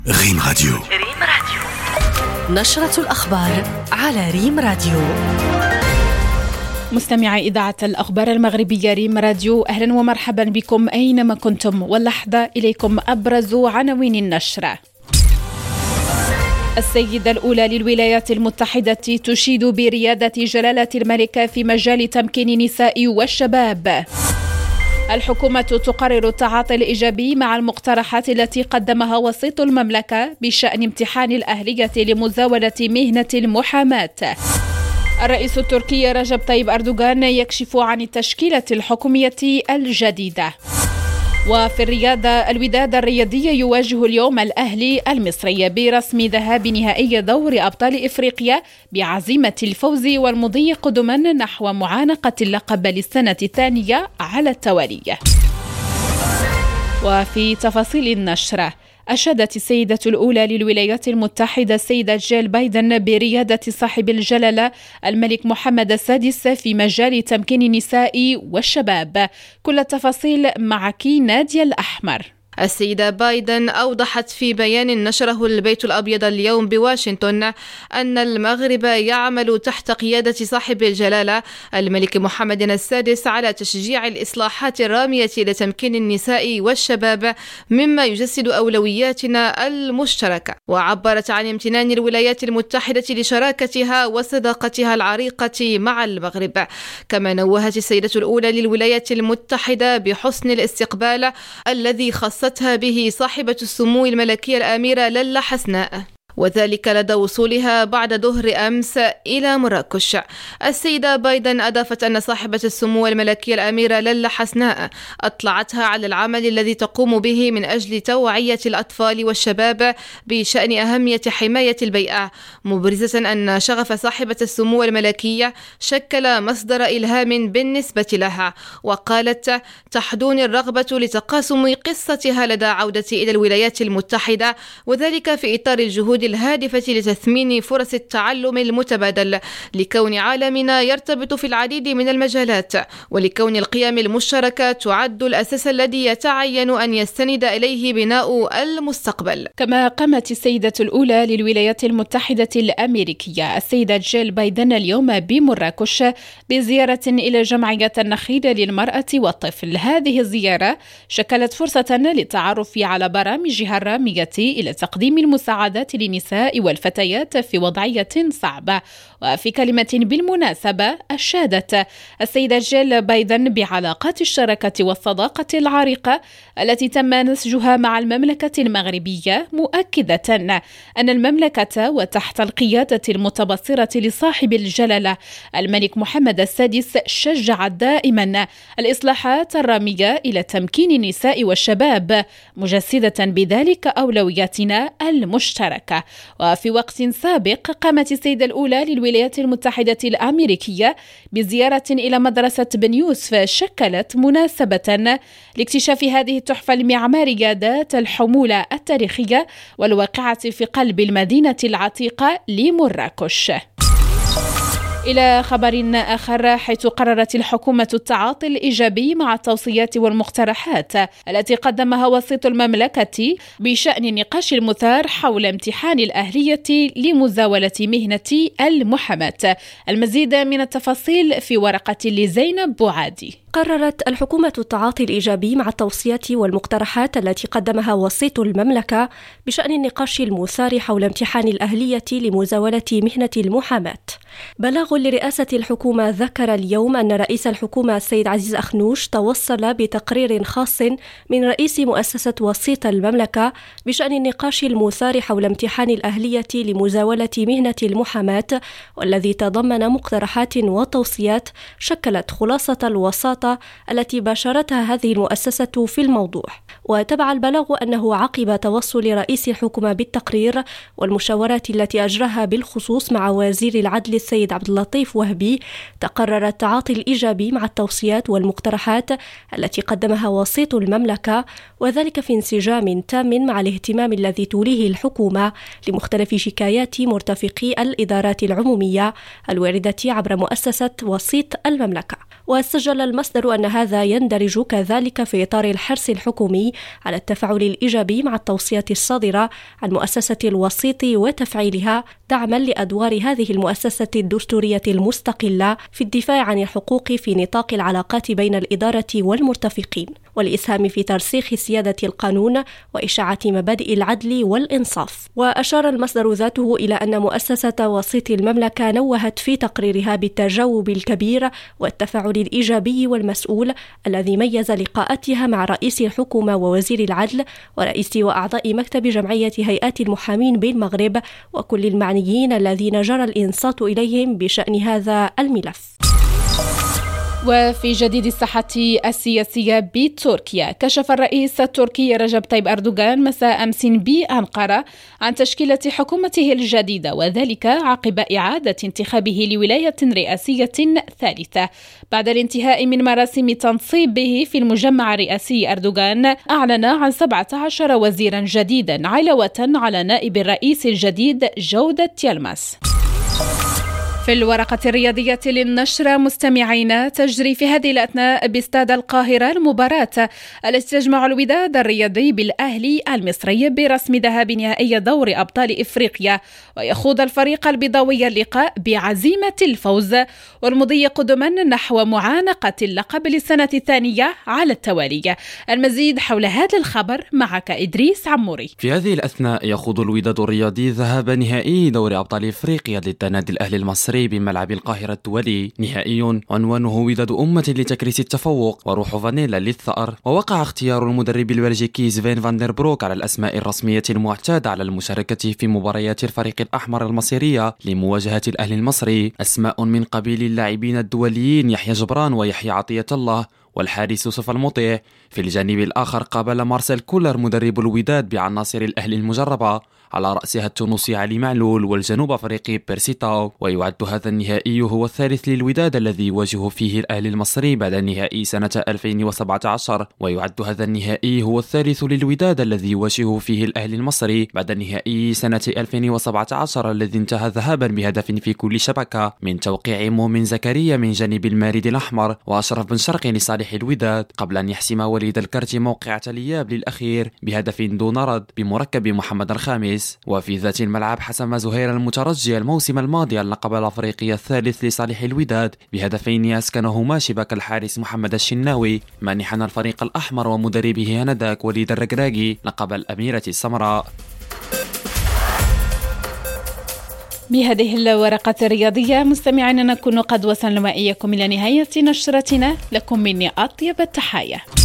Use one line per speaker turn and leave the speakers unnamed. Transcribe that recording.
ريم راديو.
نشرة الأخبار على ريم راديو.
مستمعي إذاعة الأخبار المغربية ريم راديو، أهلا ومرحبا بكم أينما كنتم، واللحظة إليكم أبرز عناوين النشرة. السيدة الأولى للولايات المتحدة تشيد بريادة جلالة الملكة في مجال تمكين النساء والشباب. الحكومة تقرر التعاطي الإيجابي مع المقترحات التي قدمها وسيط المملكة بشأن امتحان الأهلية لمزاولة مهنة المحاماة. الرئيس التركي رجب طيب أردوغان يكشف عن التشكيلة الحكومية الجديدة. وفي الرياضة، الوداد الرياضي يواجه اليوم الأهلي المصري برسم ذهاب نهائي دوري أبطال إفريقيا بعزيمة الفوز والمضي قدما نحو معانقة اللقب للسنة الثانية على التوالي. وفي تفاصيل النشرة، أشادت السيدة الأولى للولايات المتحدة السيدة جيل بايدن بريادة صاحب الجلالة الملك محمد السادس في مجال تمكين النساء والشباب. كل التفاصيل معك نادية الأحمر.
السيدة بايدن أوضحت في بيان نشره البيت الأبيض اليوم بواشنطن أن المغرب يعمل تحت قيادة صاحب الجلالة الملك محمد السادس على تشجيع الإصلاحات الرامية لتمكين النساء والشباب، مما يجسد أولوياتنا المشتركة. وعبرت عن امتنان الولايات المتحدة لشراكتها وصداقتها العريقة مع المغرب. كما نوهت السيدة الأولى للولايات المتحدة بحسن الاستقبال الذي خصتها به صاحبة السمو الملكية الأميرة للا حسناء، وذلك لدى وصولها بعد ظهر أمس إلى مراكش. السيدة بايدن أضافت أن صاحبة السمو الملكية الأميرة للا حسناء أطلعتها على العمل الذي تقوم به من أجل توعية الأطفال والشباب بشأن أهمية حماية البيئة، مبرزة أن شغف صاحبة السمو الملكية شكل مصدر إلهام بالنسبة لها. وقالت: تحدوني الرغبة لتقاسم قصتها لدى عودة إلى الولايات المتحدة، وذلك في إطار الجهود الهادفة لتثمين فرص التعلم المتبادل، لكون عالمنا يرتبط في العديد من المجالات، ولكون القيم المشتركة تعد الأساس الذي يتعين أن يستند إليه بناء المستقبل.
كما قامت السيدة الأولى للولايات المتحدة الأمريكية السيدة جيل بايدن اليوم بمراكش بزيارة إلى جمعية النخيل للمرأة والطفل. هذه الزيارة شكلت فرصة للتعرف على برامجها الرامية إلى تقديم المساعدات للنساء والفتيات في وضعية صعبة. وفي كلمة بالمناسبة، أشادت السيدة جيل بايدن بعلاقات الشراكة والصداقة العريقة التي تم نسجها مع المملكة المغربية، مؤكدة أن المملكة وتحت القيادة المتبصرة لصاحب الجلالة الملك محمد السادس شجعت دائما الإصلاحات الرامية إلى تمكين النساء والشباب، مجسدة بذلك أولوياتنا المشتركة. وفي وقت سابق قامت السيدة الأولى للولايات المتحدة الأمريكية بزيارة إلى مدرسة بن يوسف، شكلت مناسبة لاكتشاف هذه التحفة المعمارية ذات الحمولة التاريخية والواقعة في قلب المدينة العتيقة لمراكش. إلى خبر آخر، حيث قررت الحكومة التعاطي الإيجابي مع التوصيات والمقترحات التي قدمها وسيط المملكة بشأن النقاش المثار حول امتحان الأهلية لمزاولة مهنة المحاماة. المزيد من التفاصيل في ورقة لزينب بوعادي.
قررت الحكومة التعاطي الإيجابي مع التوصيات والمقترحات التي قدمها وسيط المملكة بشأن النقاش المثار حول امتحان الأهلية لمزاولة مهنة المحاماة. بلاغ لرئاسة الحكومة ذكر اليوم أن رئيس الحكومة السيد عزيز أخنوش توصل بتقرير خاص من رئيس مؤسسة وسيط المملكة بشأن النقاش المثار حول امتحان الأهلية لمزاولة مهنة المحاماة، والذي تضمن مقترحات وتوصيات شكلت خلاصة الوساطة التي باشرتها هذه المؤسسة في الموضوع. وتبع البلاغ أنه عقب توصل رئيس الحكومة بالتقرير والمشاورات التي أجراها بالخصوص مع وزير العدل السيد عبد اللطيف وهبي، تقرر التعاطي الإيجابي مع التوصيات والمقترحات التي قدمها وسيط المملكة، وذلك في انسجام تام مع الاهتمام الذي توليه الحكومة لمختلف شكايات مرتفقي الإدارات العمومية الواردة عبر مؤسسة وسيط المملكة. وسجل المصدر أن هذا يندرج كذلك في إطار الحرص الحكومي على التفاعل الإيجابي مع التوصيات الصادرة عن مؤسسة الوسيط وتفعيلها دعما لأدوار هذه المؤسسة الدستورية المستقلة في الدفاع عن الحقوق في نطاق العلاقات بين الإدارة والمرتفقين، والإسهام في ترسيخ سيادة القانون وإشاعة مبادئ العدل والإنصاف. وأشار المصدر ذاته إلى أن مؤسسة وسيط المملكة نوهت في تقريرها بالتجاوب الكبير والتفاعل الإيجابي والمسؤول الذي ميز لقاءاتها مع رئيس الحكومة ووزير العدل ورئيس وأعضاء مكتب جمعية هيئات المحامين بالمغرب وكل المعنيين الذين جرى الإنصات إليهم بشأن هذا الملف.
وفي جديد الساحة السياسية بتركيا، كشف الرئيس التركي رجب طيب أردوغان مساء أمس بأنقرة عن تشكيلة حكومته الجديدة، وذلك عقب إعادة انتخابه لولاية رئاسية ثالثة. بعد الانتهاء من مراسم تنصيبه في المجمع الرئاسي، أردوغان أعلن عن 17 وزيرا جديدا علاوة على نائب الرئيس الجديد جودة يلماس. في الورقة الرياضية للنشرة مستمعين، تجري في هذه الأثناء باستاد القاهرة المباراة التي تجمع الوداد الرياضي بالأهلي المصري برسم ذهاب نهائي دوري أبطال إفريقيا، ويخوض الفريق البيضاوي اللقاء بعزيمة الفوز والمضي قدما نحو معانقة اللقب للسنة الثانية على التوالي. المزيد حول هذا الخبر معك إدريس عموري.
في هذه الأثناء يخوض الوداد الرياضي ذهاب نهائي دوري أبطال إفريقيا ضد نادي الأهلي المصري بملعب القاهرة الدولي، نهائي عنوانه وداد أمة لتكريس التفوق وروح فانيلا للثأر. ووقع اختيار المدرب البلجيكي سفين فان دير بروك على الأسماء الرسمية المعتادة على المشاركة في مباريات الفريق الأحمر المصيرية لمواجهة الأهلي المصري، أسماء من قبيل اللاعبين الدوليين يحيى جبران ويحيى عطية الله والحارس يوسف المطيع. في الجانب الآخر قابل مارسيل كولر مدرب الوداد بعناصر الأهلي المجربة على رأسها التونسي علي معلول والجنوب أفريقي بيرسي تاو. ويعد هذا النهائي هو الثالث للوداد الذي يواجه فيه الأهلي المصري بعد نهائي سنة 2017، ويعد هذا النهائي هو الثالث للوداد الذي يواجه فيه الأهلي المصري بعد نهائي سنة 2017 الذي انتهى ذهابا بهدف في كل شبكة من توقيع مؤمن زكريا من جانب المارد الأحمر وأشرف بن شرقي لصالح الوداد، قبل أن يحسم وليد الكرتي موقعة الإياب للأخير بهدف دون رد بمركب محمد الخامس. وفي ذات الملعب حسم زهير المترجي الموسم الماضي اللقب الأفريقي الثالث لصالح الوداد بهدفين أسكنهما شباك الحارس محمد الشناوي، مانحا الفريق الأحمر ومدربه آنذاك وليد الركراكي لقب الأميرة السمراء.
بهذه الورقة الرياضية مستمعين نكون قد وصلنا إياكم إلى نهاية نشرتنا، لكم مني أطيب التحايا.